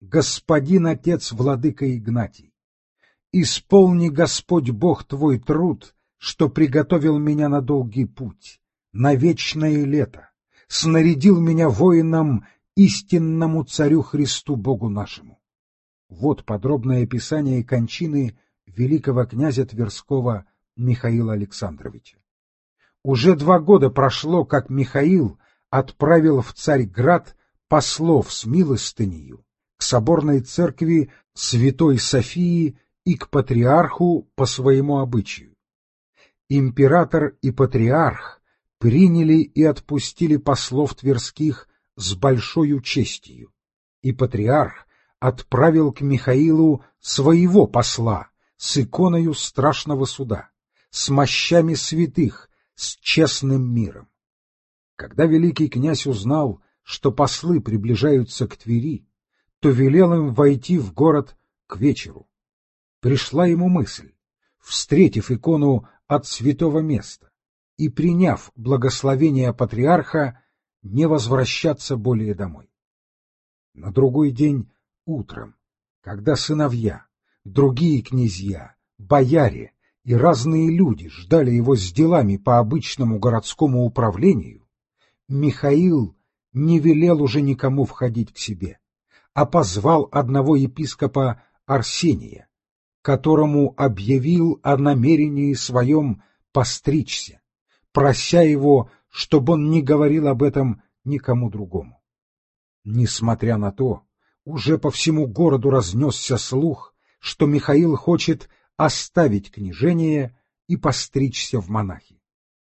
господин отец владыка Игнатий, исполни, Господь Бог, твой труд, что приготовил меня на долгий путь, на вечное лето, снарядил меня воином истинному царю Христу Богу нашему. Вот подробное описание кончины великого князя Тверского Михаила Александровича. Уже 2 года прошло, как Михаил отправил в Царьград послов с милостынею к соборной церкви Святой Софии и к патриарху по своему обычаю. Император и патриарх приняли и отпустили послов тверских с большою честью, и патриарх отправил к Михаилу своего посла с иконою страшного суда, с мощами святых, с честным миром. Когда великий князь узнал, что послы приближаются к Твери, то велел им войти в город к вечеру. Пришла ему мысль, встретив икону от святого места и приняв благословение патриарха, не возвращаться более домой. На другой день утром, когда сыновья, другие князья, бояре и разные люди ждали его с делами по обычному городскому управлению, Михаил не велел уже никому входить к себе, а позвал одного епископа Арсения, которому объявил о намерении своем постричься, прося его, чтобы он не говорил об этом никому другому. Несмотря на то, уже по всему городу разнесся слух, что Михаил хочет оставить княжение и постричься в монахи.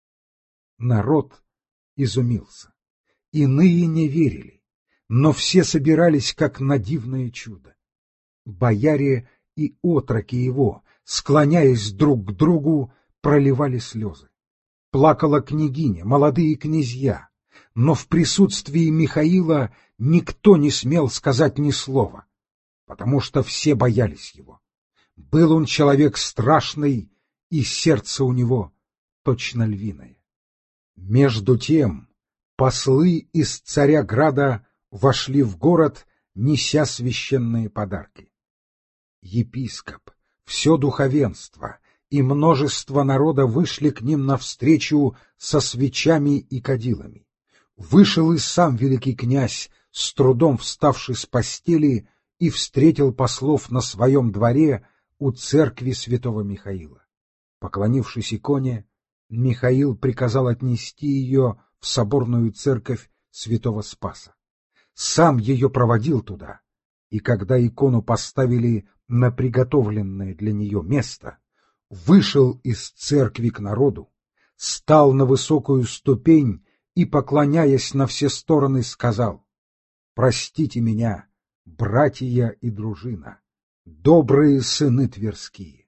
Народ изумился, иные не верили, но все собирались как на дивное чудо. Бояре и отроки его, склоняясь друг к другу, проливали слезы. Плакала княгиня, молодые князья, но в присутствии Михаила никто не смел сказать ни слова, потому что все боялись его. Был он человек страшный, и сердце у него точно львиное. Между тем послы из Царяграда вошли в город, неся священные подарки. Епископ, все духовенство и множество народа вышли к ним навстречу со свечами и кадилами. Вышел и сам великий князь, с трудом вставший с постели, и встретил послов на своем дворе у церкви святого Михаила. Поклонившись иконе, Михаил приказал отнести ее в соборную церковь святого Спаса. Сам ее проводил туда, и когда икону поставили на приготовленное для нее место, вышел из церкви к народу, стал на высокую ступень и, поклоняясь на все стороны, сказал: «Простите меня, братья и дружина, добрые сыны тверские.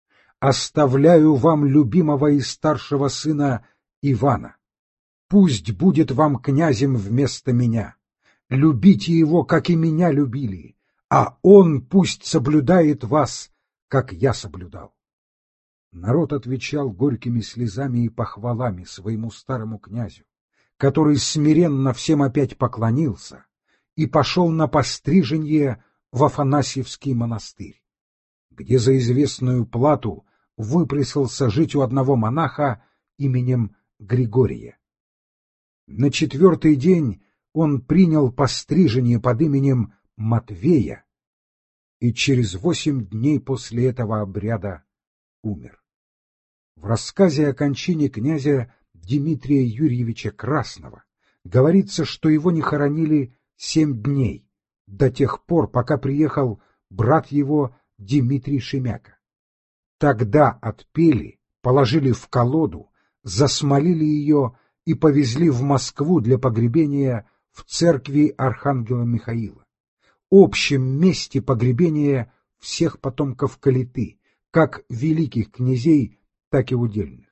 Оставляю вам любимого и старшего сына Ивана. Пусть будет вам князем вместо меня. Любите его, как и меня любили, а он пусть соблюдает вас, как я соблюдал». Народ отвечал горькими слезами и похвалами своему старому князю, который смиренно всем опять поклонился и пошел на постриженье в Афанасьевский монастырь, где за известную плату выпросился жить у одного монаха именем Григория. На 4-й день он принял пострижение под именем Матвея и через 8 дней после этого обряда умер. В рассказе о кончине князя Дмитрия Юрьевича Красного говорится, что его не хоронили 7 дней, до тех пор, пока приехал брат его Дмитрий Шемяка. Тогда отпели, положили в колоду, засмолили ее и повезли в Москву для погребения в церкви Архангела Михаила, общем месте погребения всех потомков Калиты, как великих князей, так и удельных.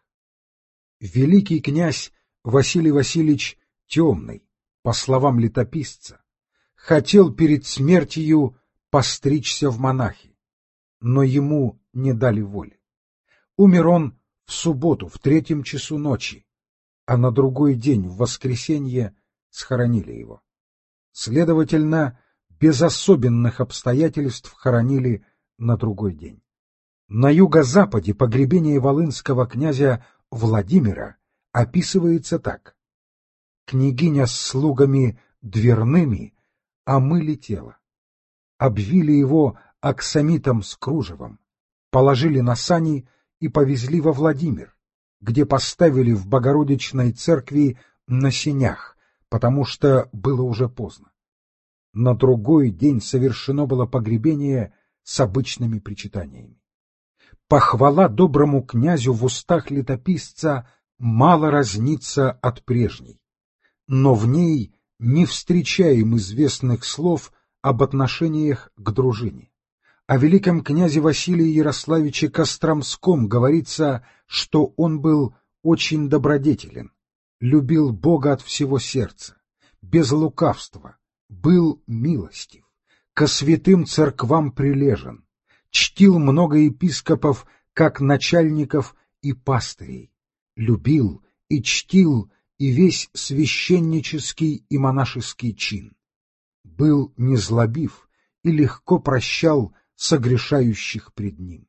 Великий князь Василий Васильевич Темный, по словам летописца, хотел перед смертью постричься в монахи, но ему не дали воли. Умер он в субботу в 3 часу ночи, а на другой день, в воскресенье, схоронили его. Следовательно, без особенных обстоятельств хоронили на другой день. На юго-западе погребение волынского князя Владимира описывается так. Княгиня с слугами дверными омыли тело, обвили его аксамитом с кружевом, положили на сани и повезли во Владимир, где поставили в Богородичной церкви на сенях, потому что было уже поздно. На другой день совершено было погребение с обычными причитаниями. Похвала доброму князю в устах летописца мало разнится от прежней, но в ней не встречаем известных слов об отношениях к дружине. О великом князе Василии Ярославиче Костромском говорится, что он был очень добродетелен, любил Бога от всего сердца, без лукавства, был милостив, ко святым церквам прилежен, чтил много епископов как начальников и пастырей, любил и чтил и весь священнический и монашеский чин, был незлобив и легко прощал согрешающих пред ним.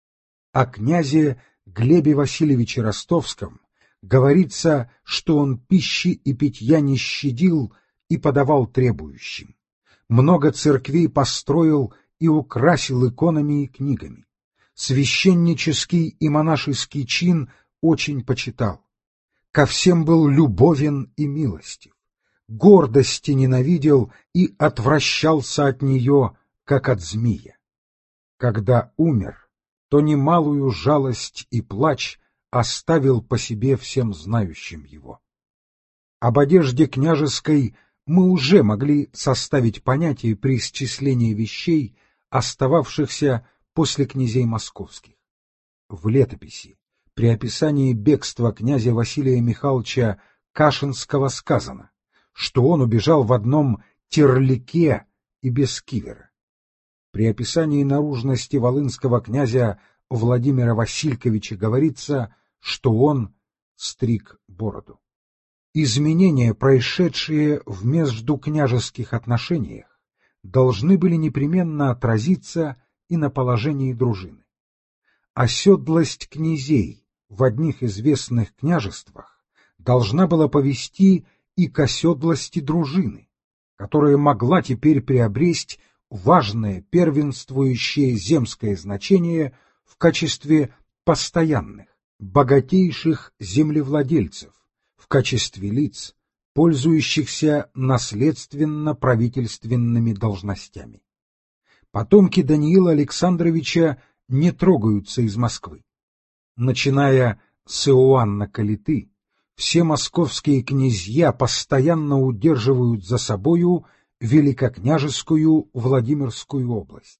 О князе Глебе Васильевиче Ростовском говорится, что он пищи и питья не щадил и подавал требующим. Много церквей построил и украсил иконами и книгами. Священнический и монашеский чин очень почитал. Ко всем был любовен и милостив. Гордости ненавидел и отвращался от нее, как от змея. Когда умер, то немалую жалость и плач оставил по себе всем знающим его. Об одежде княжеской мы уже могли составить понятие при исчислении вещей, остававшихся после князей московских. В летописи при описании бегства князя Василия Михайловича Кашинского сказано, что он убежал в одном терлике и без кивера. При описании наружности волынского князя Владимира Васильковича говорится, что он стриг бороду. Изменения, происшедшие в междукняжеских отношениях, должны были непременно отразиться и на положении дружины. Оседлость князей в одних известных княжествах должна была повести и к оседлости дружины, которая могла теперь приобрести важное первенствующее земское значение в качестве постоянных, богатейших землевладельцев, в качестве лиц, пользующихся наследственно-правительственными должностями. Потомки Даниила Александровича не трогаются из Москвы. Начиная с Иоанна Калиты, все московские князья постоянно удерживают за собою великокняжескую Владимирскую область.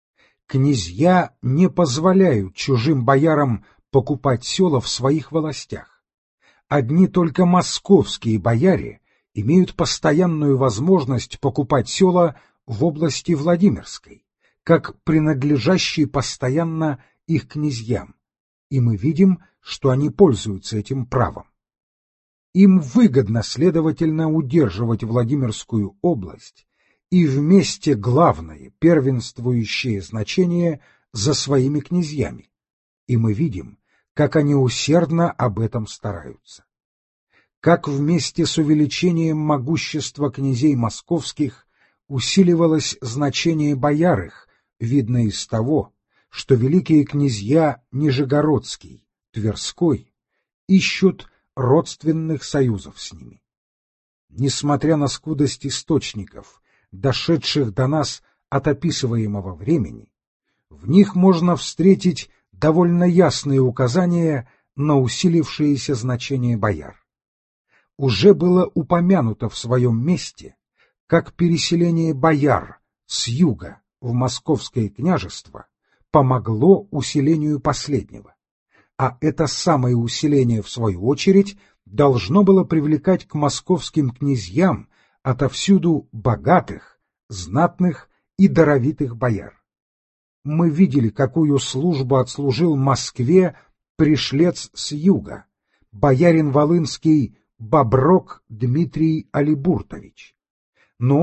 Князья не позволяют чужим боярам покупать села в своих волостях. Одни только московские бояре имеют постоянную возможность покупать села в области Владимирской, как принадлежащие постоянно их князьям, и мы видим, что они пользуются этим правом. Им выгодно, следовательно, удерживать Владимирскую область и вместе главное, первенствующее значение за своими князьями, и мы видим, как они усердно об этом стараются. Как вместе с увеличением могущества князей московских усиливалось значение бояр их, видно из того, что великие князья Нижегородский, Тверской ищут родственных союзов с ними. Несмотря на скудость источников, дошедших до нас от описываемого времени, в них можно встретить довольно ясные указания на усилившееся значение бояр. Уже было упомянуто в своем месте, как переселение бояр с юга в Московское княжество помогло усилению последнего, а это самое усиление, в свою очередь, должно было привлекать к московским князьям отовсюду богатых, знатных и даровитых бояр. Мы видели, какую службу отслужил Москве пришлец с юга, боярин волынский Боброк Дмитрий Алибуртович. Но он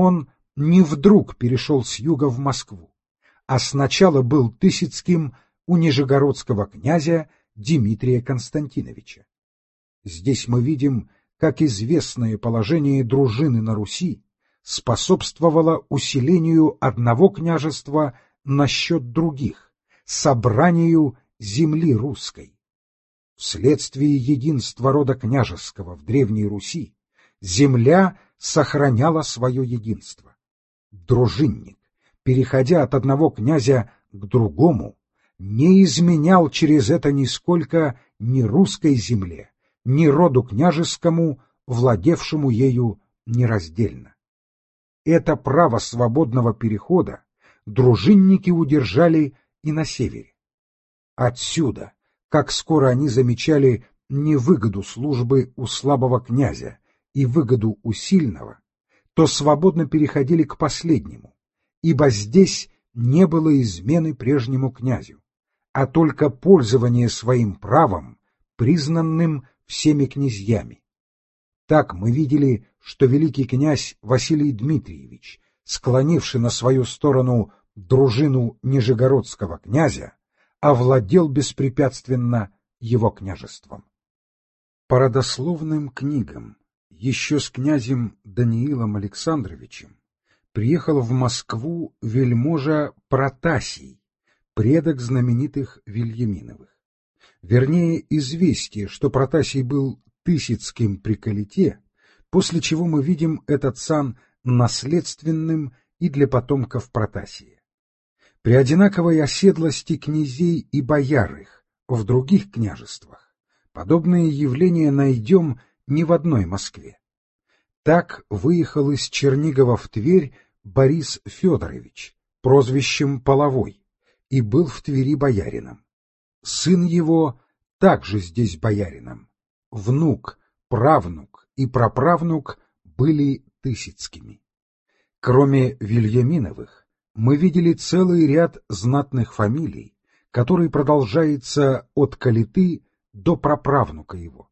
не вдруг перешел с юга в Москву, а сначала был Тысяцким у нижегородского князя Дмитрия Константиновича. Здесь мы видим, как известное положение дружины на Руси способствовало усилению одного княжества насчет других, собранию земли русской. Вследствие единства рода княжеского в Древней Руси земля сохраняла свое единство. Дружинник, переходя от одного князя к другому, не изменял через это нисколько ни русской земле, ни роду княжескому, владевшему ею нераздельно. Это право свободного перехода дружинники удержали и на севере. Отсюда, как скоро они замечали невыгоду службы у слабого князя и выгоду у сильного, то свободно переходили к последнему, ибо здесь не было измены прежнему князю, а только пользование своим правом, признанным всеми князьями. Так мы видели, что великий князь Василий Дмитриевич, склонивший на свою сторону дружину нижегородского князя, овладел беспрепятственно его княжеством. По родословным книгам еще с князем Даниилом Александровичем приехал в Москву вельможа Протасий, предок знаменитых Вильяминовых. Вернее, известие, что Протасий был Тысяцким при Калите, после чего мы видим этот сан наследственным и для потомков Протасия. При одинаковой оседлости князей и бояр их в других княжествах подобные явления найдем не в одной Москве. Так выехал из Чернигова в Тверь Борис Федорович, прозвищем Половой, и был в Твери боярином. Сын его также здесь боярином. Внук, правнук и праправнук были Тысяцкими. Кроме Вильяминовых, мы видели целый ряд знатных фамилий, который продолжается от Калиты до праправнука его.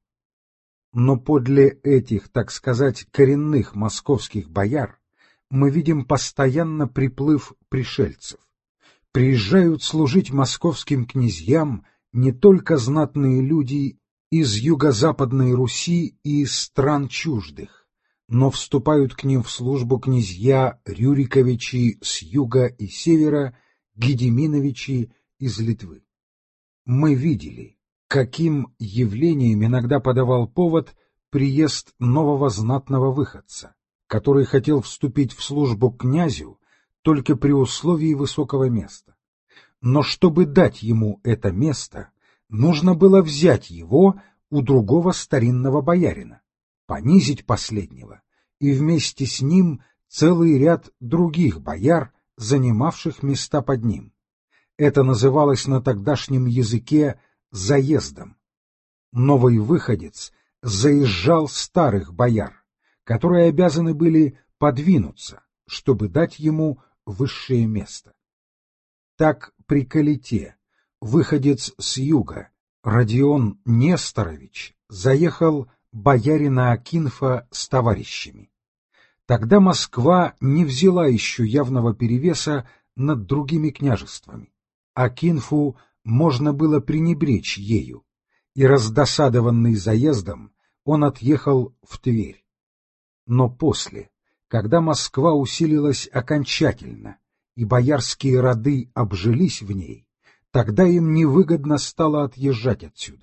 Но подле этих, так сказать, коренных московских бояр мы видим постоянно приплыв пришельцев. Приезжают служить московским князьям не только знатные люди из юго-западной Руси и из стран чуждых, но вступают к ним в службу князья Рюриковичи с юга и севера, Гедеминовичи из Литвы. Мы видели, каким явлением иногда подавал повод приезд нового знатного выходца, который хотел вступить в службу к князю только при условии высокого места. Но чтобы дать ему это место, нужно было взять его у другого старинного боярина, понизить последнего, и вместе с ним целый ряд других бояр, занимавших места под ним. Это называлось на тогдашнем языке заездом. Новый выходец заезжал старых бояр, которые обязаны были подвинуться, чтобы дать ему высшее место. Так при Калите выходец с юга Родион Несторович заехал боярина Акинфа с товарищами. Тогда Москва не взяла еще явного перевеса над другими княжествами. Акинфу можно было пренебречь ею, и, раздосадованный заездом, он отъехал в Тверь. Но после, когда Москва усилилась окончательно, и боярские роды обжились в ней, тогда им невыгодно стало отъезжать отсюда.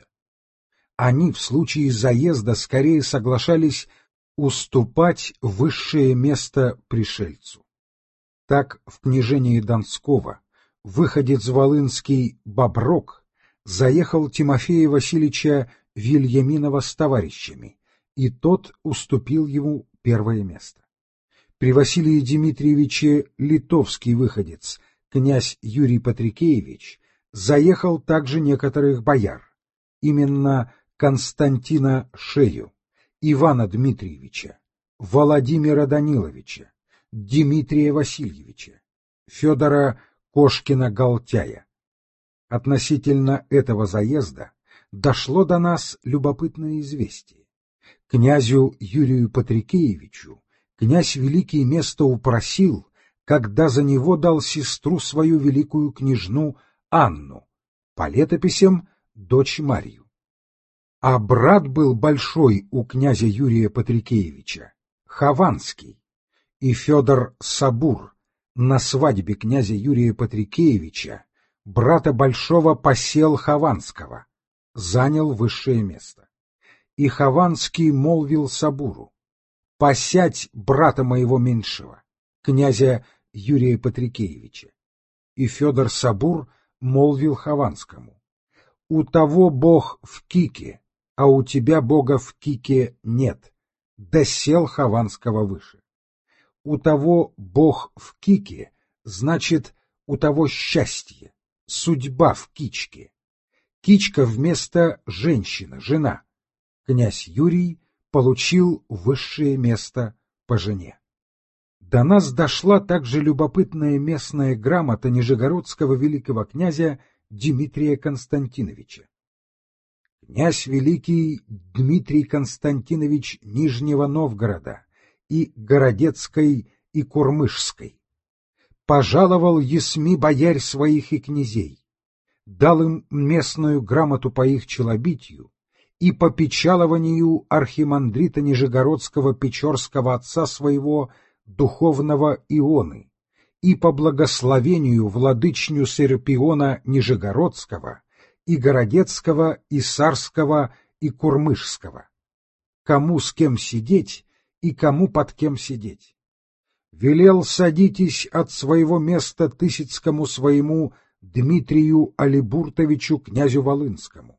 Они в случае заезда скорее соглашались уступать высшее место пришельцу. Так в княжении Донского выходец волынский Боброк заехал Тимофея Васильевича Вильяминова с товарищами, и тот уступил ему первое место. При Василии Дмитриевиче литовский выходец, князь Юрий Патрикеевич, заехал также некоторых бояр, именно Константина Шею, Ивана Дмитриевича, Владимира Даниловича, Дмитрия Васильевича, Федора Кошкина-Галтяя. Относительно этого заезда дошло до нас любопытное известие. Князю Юрию Патрикеевичу Князь Великий место упросил, когда за него дал сестру свою великую княжну Анну, по летописям дочь Марью. А брат был большой у князя Юрия Патрикеевича, Хованский, и Федор Сабур на свадьбе князя Юрия Патрикеевича, брата большого, посел Хованского, занял высшее место. И Хованский молвил Сабуру: «Посядь брата моего меньшего, князя Юрия Патрикеевича». И Федор Сабур молвил Хованскому: «У того бог в Кике, а у тебя бога в Кике нет». Да сел Хованского выше. У того бог в Кике, значит, у того счастье, судьба в Кичке. Кичка вместо женщина, жена. Князь Юрий получил высшее место по жене. До нас дошла также любопытная местная грамота нижегородского великого князя Дмитрия Константиновича. Князь Великий Дмитрий Константинович Нижнего Новгорода и Городецкой и Курмышской пожаловал есми боярь своих и князей, дал им местную грамоту по их челобитию и по печалованию архимандрита Нижегородского Печорского отца своего духовного Ионы и по благословению владычню Серпиона Нижегородского и Городецкого и Сарского и Курмышского, кому с кем сидеть и кому под кем сидеть. Велел садитесь от своего места тысяцкому своему Дмитрию Алибуртовичу князю Волынскому.